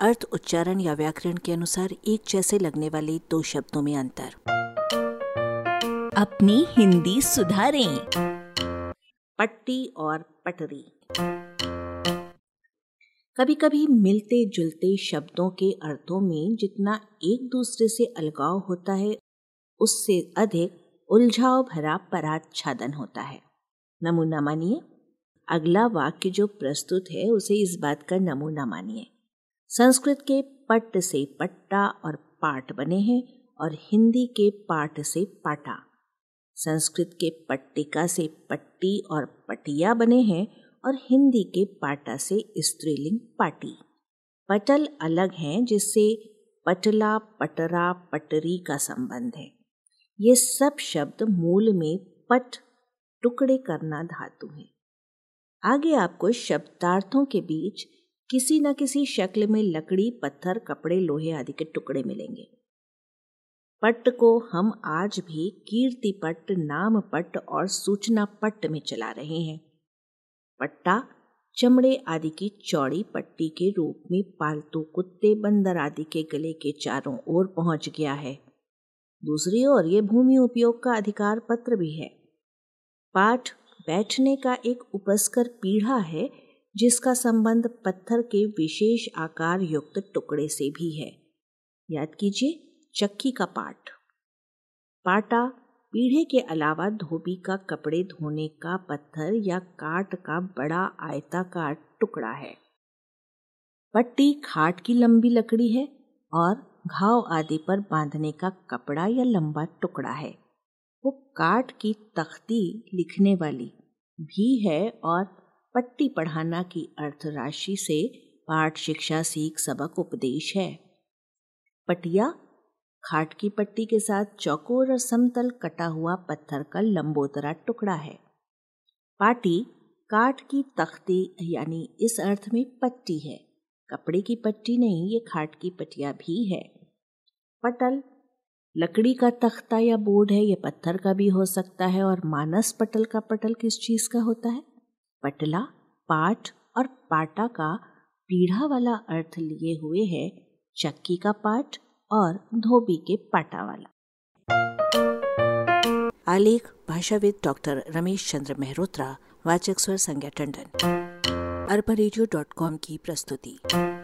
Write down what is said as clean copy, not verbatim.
अर्थ, उच्चारण या व्याकरण के अनुसार एक जैसे लगने वाले दो शब्दों में अंतर। अपनी हिंदी सुधारें। पट्टी और पटरी। कभी कभी मिलते जुलते शब्दों के अर्थों में जितना एक दूसरे से अलगाव होता है, उससे अधिक उलझाव भरा पराच्छादन होता है। नमूना मानिए। अगला वाक्य जो प्रस्तुत है उसे इस बात का नमूना मानिए। संस्कृत के पट्ट से पट्टा और पाठ बने हैं और हिंदी के पाठ से पाटा। संस्कृत के पट्टिका से पट्टी और पटिया बने हैं और हिंदी के पाटा से स्त्रीलिंग पाटी। पटल अलग हैं, जिससे पटला, पटरा, पटरी का संबंध है। ये सब शब्द मूल में पट, टुकड़े करना धातु है। आगे आपको शब्दार्थों के बीच किसी न किसी शक्ल में लकड़ी, पत्थर, कपड़े, लोहे आदि के टुकड़े मिलेंगे। पट्ट को हम आज भी कीर्ति पट्ट, नाम पट्ट और सूचना पट्ट में चला रहे हैं। पट्टा चमड़े आदि की चौड़ी पट्टी के रूप में पालतू कुत्ते, बंदर आदि के गले के चारों ओर पहुंच गया है। दूसरी ओर ये भूमि उपयोग का अधिकार पत्र भी है। पाठ बैठने का एक उपस्कर पीढ़ा है, जिसका संबंध पत्थर के विशेष आकार युक्त टुकड़े से भी है। याद कीजिए, चक्की का पाठ। पाटा पीढ़े के अलावा धोबी का कपड़े धोने का पत्थर या काठ का बड़ा आयताकार टुकड़ा है। पट्टी खाट की लंबी लकड़ी है और घाव आदि पर बांधने का कपड़ा या लंबा टुकड़ा है। वो काठ की तख्ती लिखने वाली भी है और पट्टी पढ़ाना की अर्थ राशि से पाठ, शिक्षा, सीख, सबक, उपदेश है। पटिया खाट की पट्टी के साथ चौकोर और समतल कटा हुआ पत्थर का लंबोदरा टुकड़ा है। पाटी काठ की तख्ती यानी इस अर्थ में पट्टी है। कपड़े की पट्टी नहीं, ये खाट की पटिया भी है। पटल लकड़ी का तख्ता या बोर्ड है, ये पत्थर का भी हो सकता है। और मानस पटल का पटल किस चीज का होता है? पटला, पाठ और पाटा का पीढ़ा वाला अर्थ लिए हुए है चक्की का पाठ और धोबी के पाटा वाला। आलेख भाषाविद डॉक्टर रमेश चंद्र मेहरोत्रा। वाचक स्वर संज्ञा टंडन। arbareadio.com की प्रस्तुति।